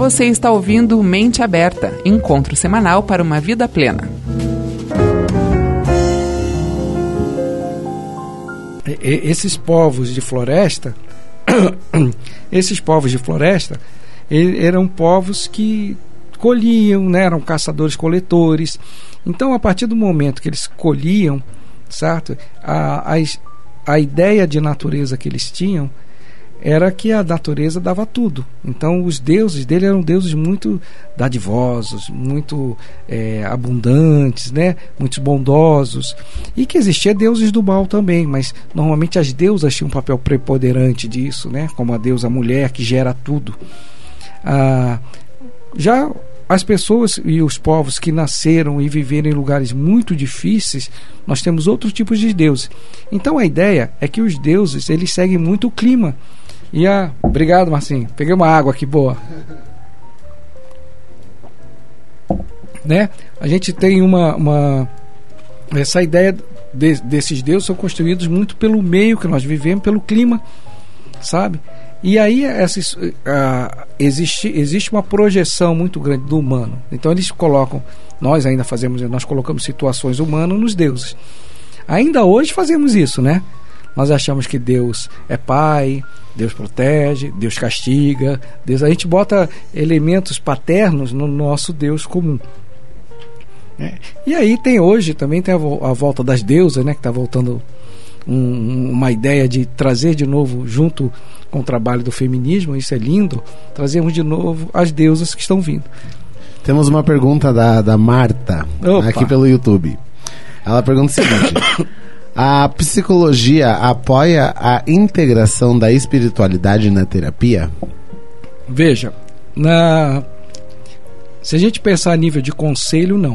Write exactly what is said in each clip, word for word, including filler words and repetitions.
Você está ouvindo Mente Aberta, encontro semanal para uma vida plena. Esses povos de floresta, esses povos de floresta, eram povos que colhiam, né? Eram caçadores-coletores. Então, a partir do momento que eles colhiam, certo? A, a, a ideia de natureza que eles tinham era que a natureza dava tudo. Então os deuses dele eram deuses muito dadivosos, muito é, abundantes, né? Muito bondosos, e que existia deuses do mal também, mas normalmente as deusas tinham um papel preponderante disso, né? Como a deusa mulher que gera tudo. Ah, já as pessoas e os povos que nasceram e viveram em lugares muito difíceis, nós temos outros tipos de deuses. Então a ideia é que os deuses, eles seguem muito o clima. E a... Obrigado, Marcinho. Peguei uma água aqui boa. Né? A gente tem uma... uma... Essa ideia de, desses deuses são construídos muito pelo meio que nós vivemos, pelo clima, sabe? E aí essa, uh, existe, existe uma projeção muito grande do humano. Então eles colocam... Nós ainda fazemos... Nós colocamos situações humanas nos deuses. Ainda hoje fazemos isso, né? Nós achamos que Deus é pai, Deus protege, Deus castiga, Deus... A gente bota elementos paternos no nosso Deus comum. É. E aí tem hoje também tem a, a volta das deusas, né? Que está voltando um, uma ideia de trazer de novo, junto com o trabalho do feminismo, isso é lindo, trazemos de novo as deusas que estão vindo. Temos uma pergunta da, da Marta, Opa. aqui pelo YouTube. Ela pergunta o seguinte... A psicologia apoia a integração da espiritualidade na terapia? Veja, na... se a gente pensar a nível de conselho, não,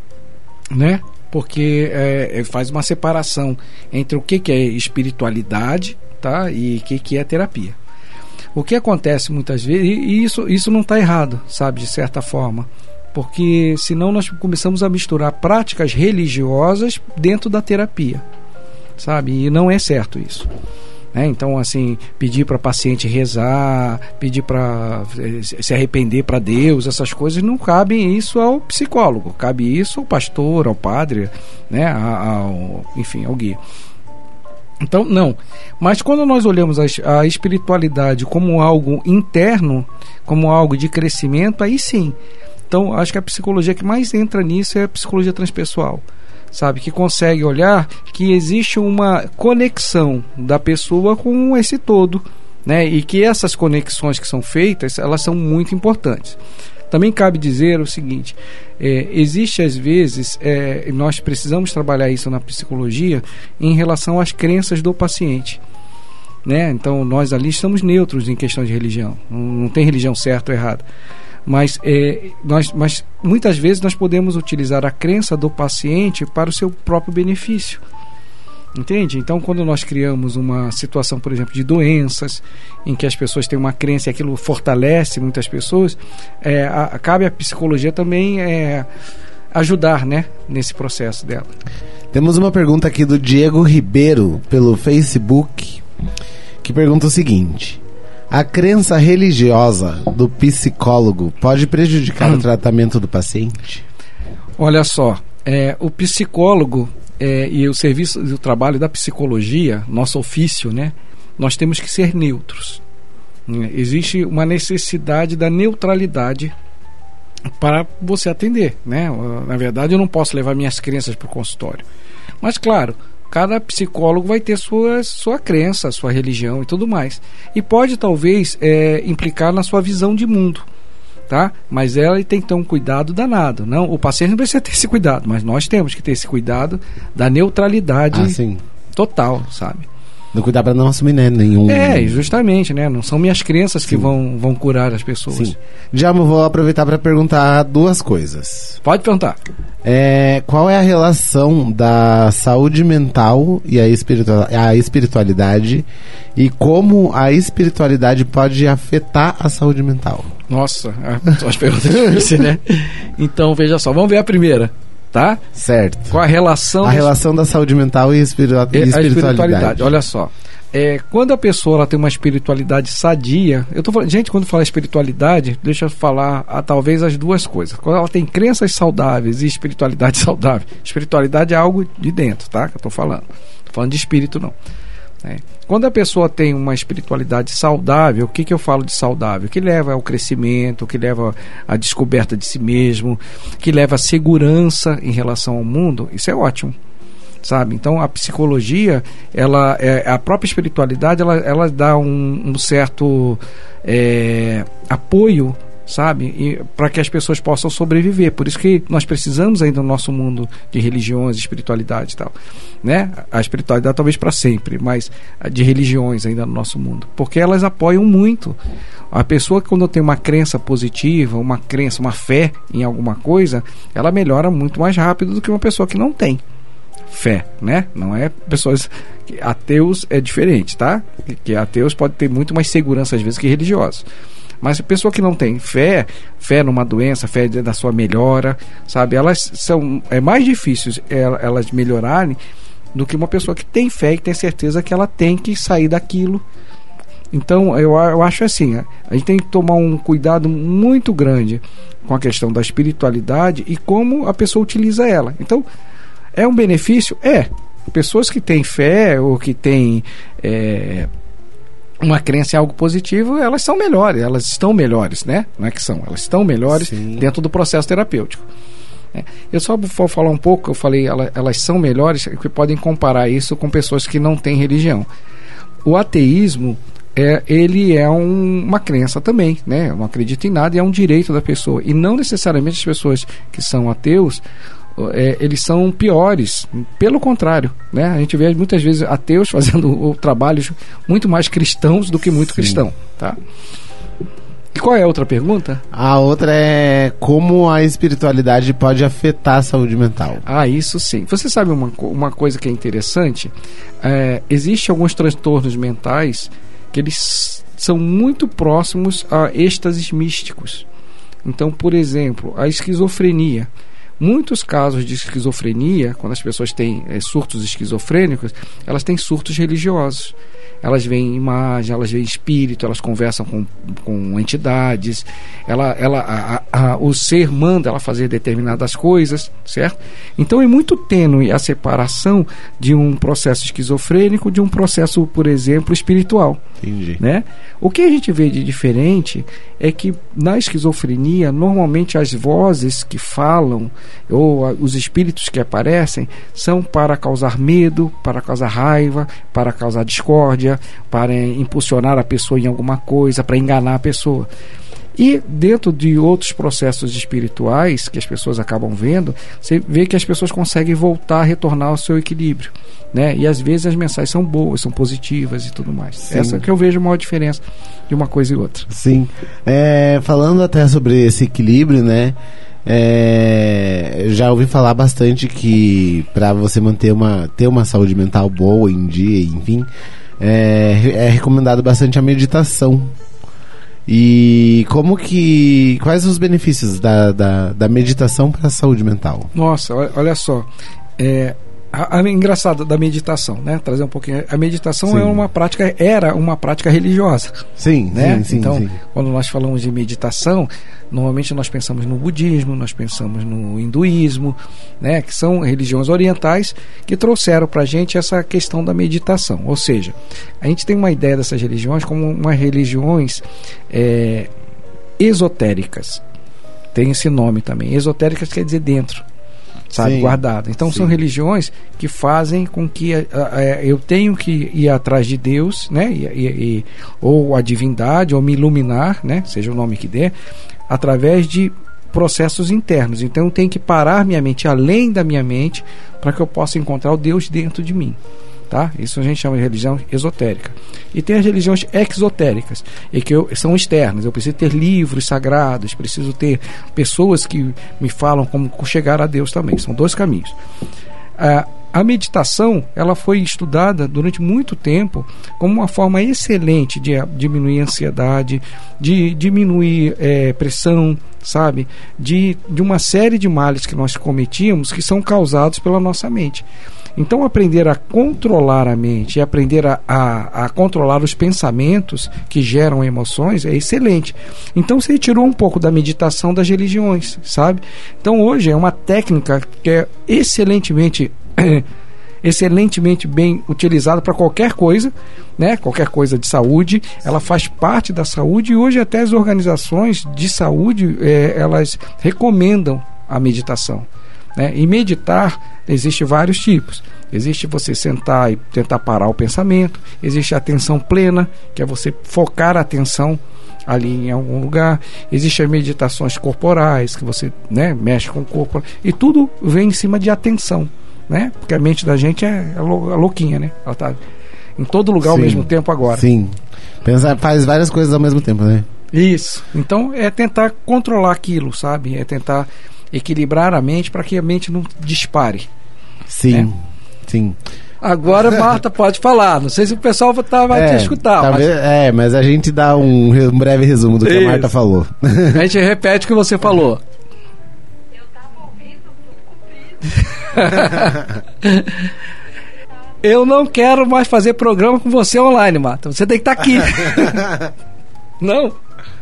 né? Porque é, faz uma separação entre o que, que é espiritualidade, tá? E o que, que é terapia. O que acontece muitas vezes, e isso, isso não está errado, sabe, de certa forma, porque senão nós começamos a misturar práticas religiosas dentro da terapia, sabe? E não é certo isso, né? Então, assim, pedir para paciente rezar, pedir para se arrepender para Deus, essas coisas não cabem isso ao psicólogo, cabe isso ao pastor, ao padre, né? Ao, enfim, ao guia. Então, não. Mas quando nós olhamos a, a espiritualidade como algo interno, como algo de crescimento, aí sim. Então, acho que a psicologia que mais entra nisso é a psicologia transpessoal, sabe? Que consegue olhar que existe uma conexão da pessoa com esse todo, né? E que essas conexões que são feitas, elas são muito importantes. Também cabe dizer o seguinte, é, existe às vezes, é, nós precisamos trabalhar isso na psicologia em relação às crenças do paciente, né? Então, nós ali estamos neutros em questão de religião, não, não tem religião certa ou errada. Mas, é, nós, mas muitas vezes nós podemos utilizar a crença do paciente para o seu próprio benefício, entende? Então, quando nós criamos uma situação, por exemplo, de doenças, em que as pessoas têm uma crença e aquilo fortalece muitas pessoas, é, a, cabe à psicologia também é, ajudar, né, nesse processo dela. Temos uma pergunta aqui do Diego Ribeiro pelo Facebook, que pergunta o seguinte: a crença religiosa do psicólogo pode prejudicar hum. o tratamento do paciente? Olha só, é, o psicólogo é, e o serviço e o trabalho da psicologia, nosso ofício, né? Nós temos que ser neutros. Existe uma necessidade da neutralidade para você atender, né? Na verdade, eu não posso levar minhas crenças para o consultório. Mas, claro, cada psicólogo vai ter sua, sua crença, sua religião e tudo mais. E pode, talvez, é, implicar na sua visão de mundo, tá? Mas ela tem que ter um cuidado danado. Não, o paciente não precisa ter esse cuidado, mas nós temos que ter esse cuidado da neutralidade ah, sim. total, sabe? Não cuidar para não assumir, né, nenhum... É, justamente, né? Não são minhas crenças que vão, vão curar as pessoas. Sim. Já vou aproveitar para perguntar duas coisas. Pode perguntar. É, qual é a relação da saúde mental e a, espiritua- a espiritualidade, e como a espiritualidade pode afetar a saúde mental? Nossa, são as perguntas difíceis, né? Então, veja só, vamos ver a primeira. Tá? Certo. Qual a relação... A relação da saúde mental e, espiritu- e espiritualidade. espiritualidade. Olha só. É, quando a pessoa ela tem uma espiritualidade sadia, eu tô falando, gente, quando fala espiritualidade, deixa eu falar a, talvez as duas coisas. Quando ela tem crenças saudáveis e espiritualidade saudável, espiritualidade é algo de dentro, tá? Que eu tô falando. Tô falando de espírito, não. É. Quando a pessoa tem uma espiritualidade saudável, o que, que eu falo de saudável? Que leva ao crescimento, que leva à descoberta de si mesmo, que leva à segurança em relação ao mundo, isso é ótimo. Sabe? Então a psicologia, ela, é, a própria espiritualidade, ela, ela dá um, um certo é, apoio, sabe? Para que as pessoas possam sobreviver. Por isso que nós precisamos ainda no nosso mundo de religiões, de espiritualidade e tal, né? A espiritualidade talvez para sempre, mas de religiões ainda no nosso mundo, porque elas apoiam muito. A pessoa que quando tem uma crença positiva, uma crença, uma fé em alguma coisa, ela melhora muito mais rápido do que uma pessoa que não tem fé, né? Não é pessoas ateus, é diferente, tá? Que ateus pode ter muito mais segurança às vezes que religiosos. Mas a pessoa que não tem fé, fé numa doença, fé da sua melhora, sabe? Elas são, é mais difícil elas melhorarem do que uma pessoa que tem fé e tem certeza que ela tem que sair daquilo. Então eu, eu acho assim, a gente tem que tomar um cuidado muito grande com a questão da espiritualidade e como a pessoa utiliza ela. Então, é um benefício? É. Pessoas que têm fé ou que têm é, uma crença em algo positivo, elas são melhores, elas estão melhores, né? Não é que são, elas estão melhores Sim. dentro do processo terapêutico. É. Eu só vou falar um pouco, eu falei, elas, elas são melhores, que podem comparar isso com pessoas que não têm religião. O ateísmo, é, ele é um, uma crença também, né? Eu não acredito em nada e é um direito da pessoa. E não necessariamente as pessoas que são ateus, É, eles são piores, pelo contrário, né? A gente vê muitas vezes ateus fazendo o, trabalhos muito mais cristãos do que muito Sim. cristão, tá? E qual é a outra pergunta? A outra é como a espiritualidade pode afetar a saúde mental. Ah, isso sim. Você sabe uma, uma coisa que é interessante? É, existem alguns transtornos mentais que eles são muito próximos a êxtases místicos. Então, por exemplo, a esquizofrenia. Muitos casos de esquizofrenia, quando as pessoas têm é, surtos esquizofrênicos, elas têm surtos religiosos. Elas veem imagem, elas veem espírito, elas conversam com, com entidades, ela, ela, a, a, o ser manda ela fazer determinadas coisas, certo? Então é muito tênue a separação de um processo esquizofrênico de um processo, por exemplo, espiritual. Entendi. Né? O que a gente vê de diferente é que na esquizofrenia, normalmente as vozes que falam ou a, os espíritos que aparecem são para causar medo, para causar raiva, para causar discórdia, para impulsionar a pessoa em alguma coisa, para enganar a pessoa. E dentro de outros processos espirituais que as pessoas acabam vendo, você vê que as pessoas conseguem voltar, retornar ao seu equilíbrio, né? E às vezes as mensagens são boas, são positivas e tudo mais. Sim. Essa que eu vejo a maior diferença de uma coisa e outra. Sim. É, falando até sobre esse equilíbrio, né? É, já ouvi falar bastante que para você manter uma, ter uma saúde mental boa em dia, enfim, é, é recomendado bastante a meditação. E como que... quais os benefícios da, da, da meditação para a saúde mental? Nossa, olha só, é, a, a engraçada da meditação, né? Trazer um pouquinho. A meditação sim. é uma prática, era uma prática religiosa. Sim, né? sim, sim. Então, sim. quando nós falamos de meditação, normalmente nós pensamos no budismo, nós pensamos no hinduísmo, né? Que são religiões orientais que trouxeram para a gente essa questão da meditação. Ou seja, a gente tem uma ideia dessas religiões como umas religiões é, esotéricas. Tem esse nome também. Esotéricas quer dizer dentro. Sabe, guardado. Então sim. são religiões que fazem com que a, a, a, eu tenho que ir atrás de Deus, né? E, e, e, ou a divindade, ou me iluminar, né? Seja o nome que der, através de processos internos. Então eu tenho que parar minha mente além da minha mente para que eu possa encontrar o Deus dentro de mim. Tá? Isso a gente chama de religião esotérica. E tem as religiões exotéricas, e que eu, são externas. Eu preciso ter livros sagrados, preciso ter pessoas que me falam como chegar a Deus também. São dois caminhos. Ah, a meditação, ela foi estudada durante muito tempo como uma forma excelente de diminuir a ansiedade, de diminuir é, pressão, sabe? De, de uma série de males que nós cometíamos que são causados pela nossa mente. Então aprender a controlar a mente e aprender a, a, a controlar os pensamentos que geram emoções é excelente. Então você tirou um pouco da meditação das religiões, sabe? Então hoje é uma técnica que é excelentemente excelentemente bem utilizada para qualquer coisa, né? Qualquer coisa de saúde, ela faz parte da saúde, e hoje até as organizações de saúde é, elas recomendam a meditação, né? E meditar existe vários tipos. Existe você sentar e tentar parar o pensamento, existe a atenção plena, que é você focar a atenção ali em algum lugar, existem as meditações corporais, que você, né, mexe com o corpo, e tudo vem em cima de atenção, né? Porque a mente da gente é a louquinha, né? Ela tá em todo lugar ao Sim, mesmo tempo agora. Sim. Pensa, faz várias coisas ao mesmo tempo, né? Isso. Então é tentar controlar aquilo, sabe? É tentar equilibrar a mente para que a mente não dispare. Sim. Né? Sim. Agora, Marta, pode falar. Não sei se o pessoal tá, vai é, te escutar. Talvez, mas... É, mas a gente dá um, um breve resumo do que Isso. a Marta falou. A gente repete o que você falou. Eu tava ouvindo tudo. Eu não quero mais fazer programa com você online, Marta. Você tem que estar aqui. Não?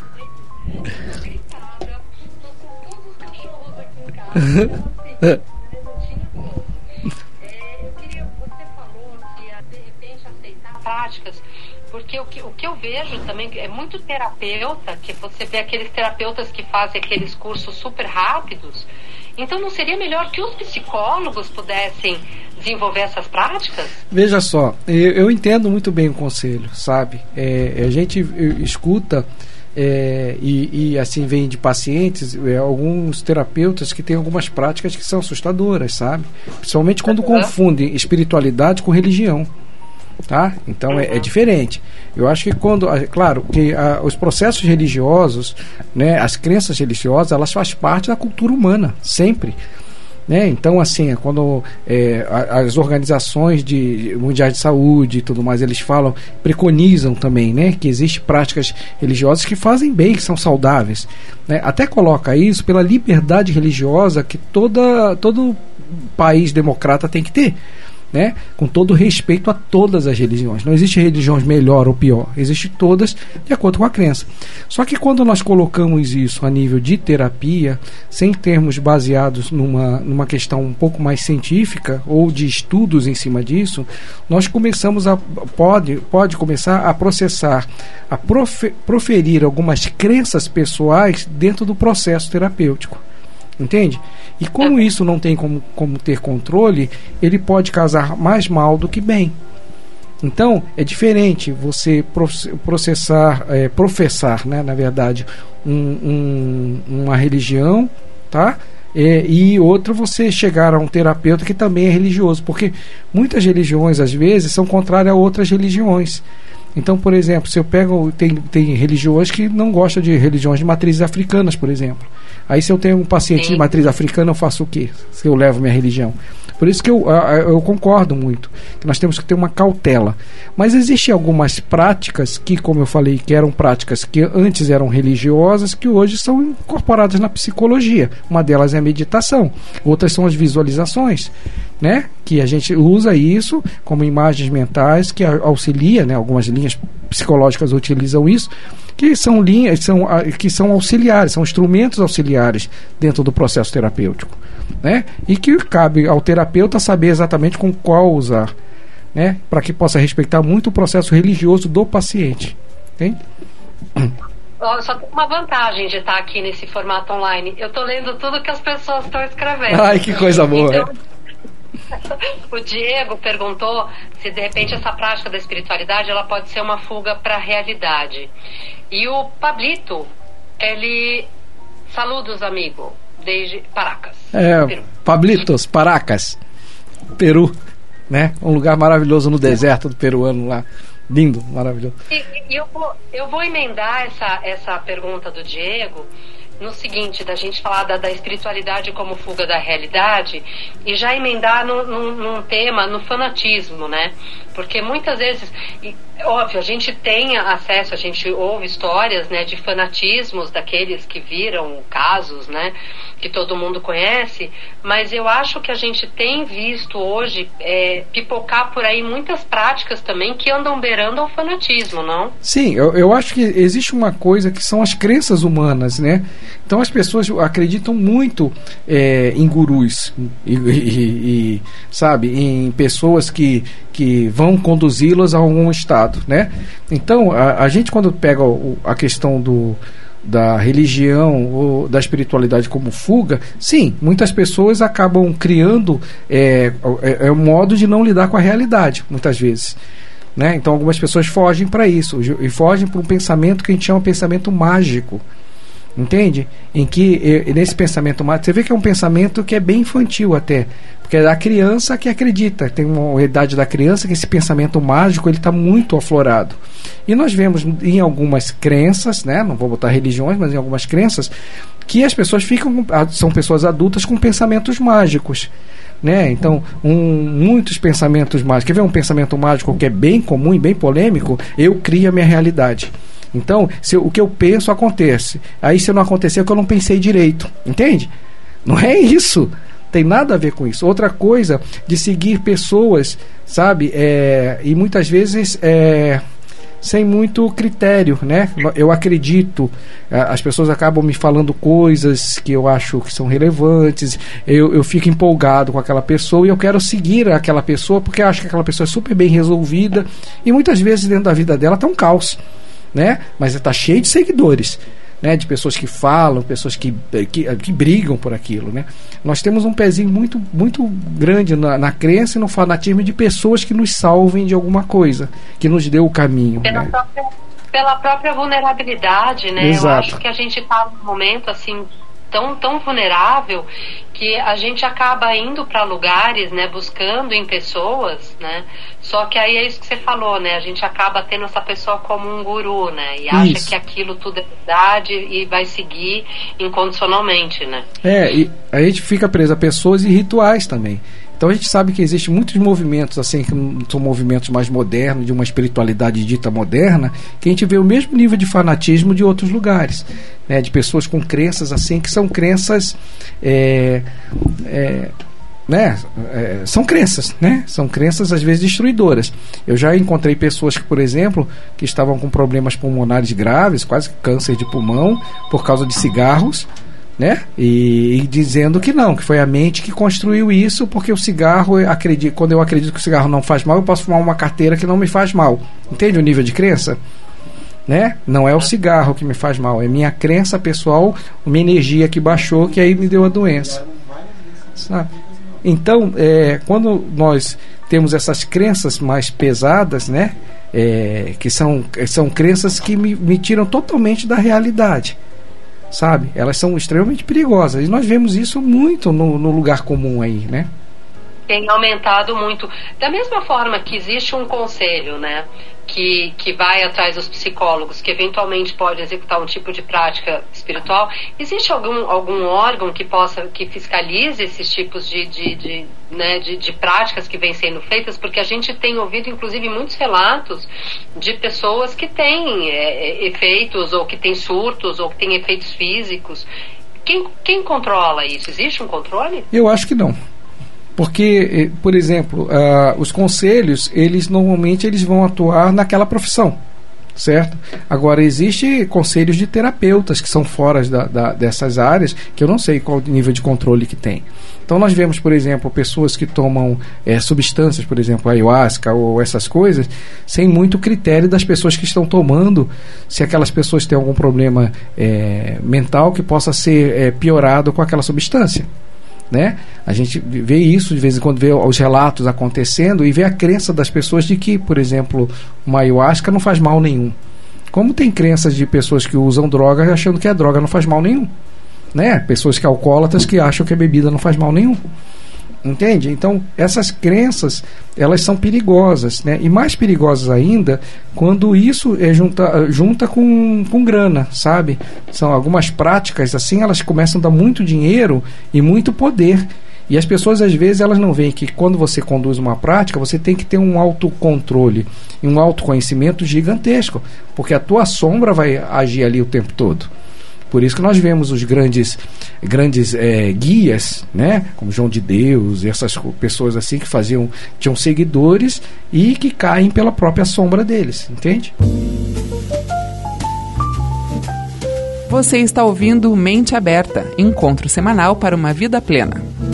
Práticas, porque o que, o que eu vejo também é muito terapeuta, que você vê aqueles terapeutas que fazem aqueles cursos super rápidos. Então não seria melhor que os psicólogos pudessem desenvolver essas práticas? Veja só, eu, eu entendo muito bem o conselho, sabe? É, a gente escuta é, e, e assim vem de pacientes, é, alguns terapeutas que têm algumas práticas que são assustadoras, sabe? Principalmente quando uhum. confundem espiritualidade com religião. Tá? Então uhum. é, é diferente. Eu acho que quando, claro, que a, os processos religiosos, né, as crenças religiosas, elas fazem parte da cultura humana, sempre. Né? Então, assim, quando é, as organizações de, mundiais de saúde e tudo mais, eles falam, preconizam também, né, que existem práticas religiosas que fazem bem, que são saudáveis. Né? Até coloca isso pela liberdade religiosa que toda, todo país democrata tem que ter. Né? Com todo respeito a todas as religiões. Não existe religiões melhor ou pior, existe todas de acordo com a crença. Só que quando nós colocamos isso a nível de terapia, sem termos baseados numa, numa questão um pouco mais científica ou de estudos em cima disso, nós começamos a pode, pode começar a processar, a profe, proferir algumas crenças pessoais dentro do processo terapêutico. Entende? E como isso não tem como, como ter controle, ele pode causar mais mal do que bem. Então, é diferente você processar, é, professar, né, na verdade, um, um, uma religião, tá? É, e outra você chegar a um terapeuta que também é religioso, porque muitas religiões, às vezes, são contrárias a outras religiões. Então, por exemplo, se eu pego, tem, tem religiões que não gostam de religiões de matrizes africanas, por exemplo. Aí se eu tenho um paciente Sim. de matriz africana, eu faço o quê? Se eu levo minha religião? Por isso que eu, eu concordo muito, que nós temos que ter uma cautela. Mas existem algumas práticas que, como eu falei, que eram práticas que antes eram religiosas, que hoje são incorporadas na psicologia. Uma delas é a meditação, outras são as visualizações, né? Que a gente usa isso como imagens mentais, que auxilia, né? Algumas linhas psicológicas utilizam isso, que são linhas, são, que são auxiliares, são instrumentos auxiliares dentro do processo terapêutico, né? E que cabe ao terapeuta saber exatamente com qual usar, né? Para que possa respeitar muito o processo religioso do paciente, entende? Só tem uma vantagem de estar aqui nesse formato online. Eu estou lendo tudo que as pessoas estão escrevendo. Ai, que coisa boa. Então, o Diego perguntou se de repente essa prática da espiritualidade ela pode ser uma fuga para a realidade. E o Pablito, ele... Saludos, amigo, desde Paracas, é, Peru. Pablitos, Paracas, Peru, né? Um lugar maravilhoso no deserto do peruano lá. Lindo, maravilhoso. E, e eu, vou, eu vou emendar essa, essa pergunta do Diego no seguinte, da gente falar da, da espiritualidade como fuga da realidade, e já emendar no, no, num tema, no fanatismo, né? Porque muitas vezes, e, óbvio, a gente tem acesso, a gente ouve histórias, né, de fanatismos daqueles que viram casos, né, que todo mundo conhece, mas eu acho que a gente tem visto hoje é, pipocar por aí muitas práticas também que andam beirando ao fanatismo, não? Sim, eu, eu acho que existe uma coisa que são as crenças humanas, né? Então as pessoas acreditam muito é, em gurus e, e, e, sabe, em pessoas que, que vão conduzi-las a algum estado, né? Então a, a gente, quando pega o, a questão do da religião ou da espiritualidade como fuga, sim, muitas pessoas acabam criando é, é, é um modo de não lidar com a realidade, muitas vezes, né? Então algumas pessoas fogem para isso e fogem para um pensamento que a gente chama de pensamento mágico, entende? Em que nesse pensamento mágico, você vê que é um pensamento que é bem infantil até, porque é da criança que acredita, tem uma idade da criança que esse pensamento mágico ele está muito aflorado. E nós vemos em algumas crenças, né, não vou botar religiões, mas em algumas crenças, que as pessoas ficam, são pessoas adultas com pensamentos mágicos, né? Então, um, muitos pensamentos mágicos. Quer ver um pensamento mágico que é bem comum e bem polêmico? Eu crio a minha realidade. Então, se eu, o que eu penso acontece. Aí, se não acontecer, é que eu não pensei direito. Entende? Não é isso. Tem nada a ver com isso. Outra coisa de seguir pessoas, sabe? É, e muitas vezes é, sem muito critério, né? Eu acredito, as pessoas acabam me falando coisas que eu acho que são relevantes, eu, eu fico empolgado com aquela pessoa e eu quero seguir aquela pessoa porque eu acho que aquela pessoa é super bem resolvida e muitas vezes dentro da vida dela está um caos, né? Mas está cheio de seguidores, né, de pessoas que falam, pessoas que, que, que brigam por aquilo, né? Nós temos um pezinho muito, muito grande na, na crença e no fanatismo de pessoas que nos salvem de alguma coisa, que nos dê o caminho, pela, né? própria, pela própria vulnerabilidade, né? Exato. Eu acho que a gente está num momento assim tão, tão vulnerável que a gente acaba indo para lugares, né, buscando em pessoas, né? Só que aí é isso que você falou, né? A gente acaba tendo essa pessoa como um guru, né? E acha isso. que aquilo tudo é verdade e vai seguir incondicionalmente, né? É, e a gente fica preso a pessoas e rituais também. Então a gente sabe que existem muitos movimentos assim, que são movimentos mais modernos, de uma espiritualidade dita moderna, que a gente vê o mesmo nível de fanatismo de outros lugares, né? De pessoas com crenças assim, que são crenças é, é, né? É, são crenças, né? São crenças às vezes destruidoras. Eu já encontrei pessoas que, por exemplo, que estavam com problemas pulmonares graves, quase câncer de pulmão, por causa de cigarros, né? E, e dizendo que não, que foi a mente que construiu isso, porque o cigarro, eu acredito, quando eu acredito que o cigarro não faz mal, eu posso fumar uma carteira que não me faz mal. Entende o nível de crença? Né? Não é o cigarro que me faz mal, é minha crença pessoal, uma energia que baixou, que aí me deu a doença. Sabe? Então, é, quando nós temos essas crenças mais pesadas, né? É, que são, são crenças que me, me tiram totalmente da realidade, sabe? Elas são extremamente perigosas e nós vemos isso muito no, no lugar comum aí, né? Tem aumentado muito. Da mesma forma que existe um conselho, né, que, que vai atrás dos psicólogos, que eventualmente pode executar um tipo de prática espiritual, existe algum, algum órgão que possa, que fiscalize esses tipos de, de, de, né, de, de práticas que vêm sendo feitas? Porque a gente tem ouvido, inclusive, muitos relatos de pessoas que têm é, efeitos, ou que têm surtos, ou que têm efeitos físicos. Quem, quem controla isso? Existe um controle? Eu acho que não. Porque, por exemplo, uh, os conselhos, eles normalmente eles vão atuar naquela profissão, certo? Agora, existem conselhos de terapeutas que são fora da, da, dessas áreas, que eu não sei qual nível de controle que tem. Então, nós vemos, por exemplo, pessoas que tomam é, substâncias, por exemplo, ayahuasca ou essas coisas, sem muito critério das pessoas que estão tomando, se aquelas pessoas têm algum problema é, mental que possa ser é, piorado com aquela substância. Né? A gente vê isso de vez em quando, vê os relatos acontecendo e vê a crença das pessoas de que, por exemplo, uma ayahuasca não faz mal nenhum. Como tem crenças de pessoas que usam droga achando que a droga não faz mal nenhum, né? Pessoas que alcoólatras que acham que a bebida não faz mal nenhum. Entende? Então, essas crenças, elas são perigosas, né? E mais perigosas ainda quando isso é junta, junta com, com grana, sabe? São algumas práticas assim, elas começam a dar muito dinheiro e muito poder. E as pessoas, às vezes, elas não veem que quando você conduz uma prática, você tem que ter um autocontrole e um autoconhecimento gigantesco, porque a tua sombra vai agir ali o tempo todo. Por isso que nós vemos os grandes, grandes é, guias, né? Como João de Deus e essas pessoas assim que faziam, tinham seguidores e que caem pela própria sombra deles, entende? Você está ouvindo Mente Aberta, encontro semanal para uma vida plena.